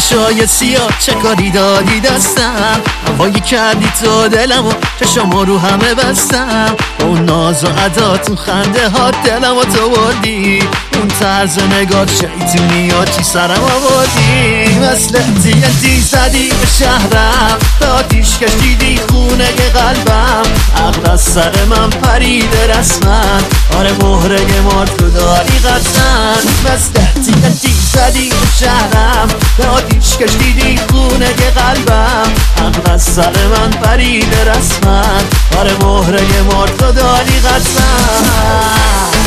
چشای سیاه چه کاری دادی دستم، هوایی کردی تو دلمو چشامو رو همه بستم. اون ناز و عداتون خنده ها دلمو تو بردی، اون طرز نگاه شیطونی ها چی سرم آوردی. مثل TNT زدی به شهرم، به آتیش کشیدی خونه قلبم. عقل از سر من پریده رسمن، آره مهره مار تو داری قطعن. مثل TNT زدی به شهرم، به آتیش کشیدی خونه قلبم. عقل از سر من پریده رسمن، آره مهره مار تو داری قطعن.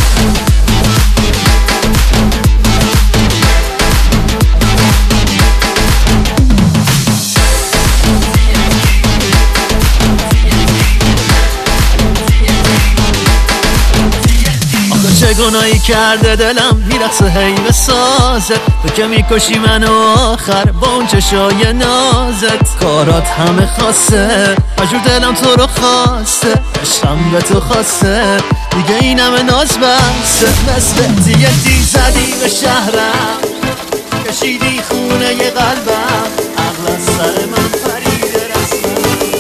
چه گناهی کرده دلم میرقصه هی به سازت، تو که میکشی منو آخر با اون چشای نازت. کارات همه خاصه مجبور دلم تو رو خواسته، عشقم به تو خواسته دیگه این همه ناز بسته. مثل TNT زدی به شهرم، کشیدی خونه ی قلبم. عقل از سر من پریده رسمن.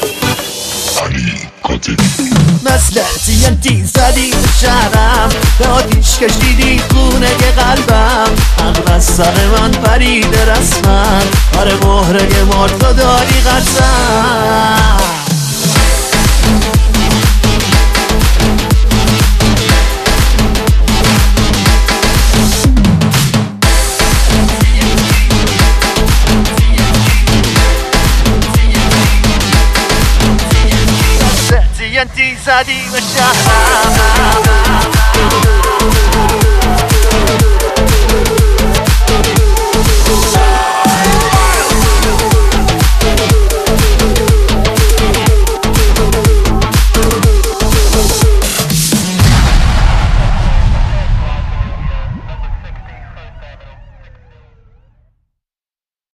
مثل TNT زدی به شهرم، به آتیش کشیدی خونه قلبم. عقل از سر من پریده رسمن، آره مهره مار تو داری قطعن. TNT زدی به شهرم.